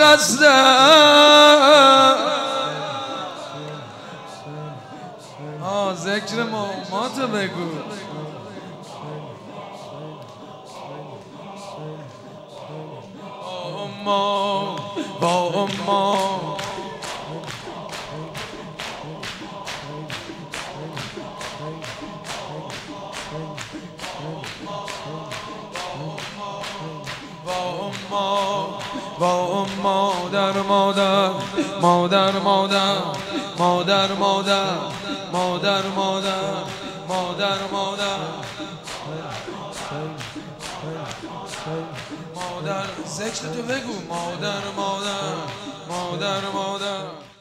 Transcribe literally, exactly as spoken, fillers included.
قصده آه ذکر ماماتو بگو اما با اما با مادر مادر مادر مادر مادر مادر مادر مادر مادر مادر مادر ذکر تو بگو مادر مادر مادر مادر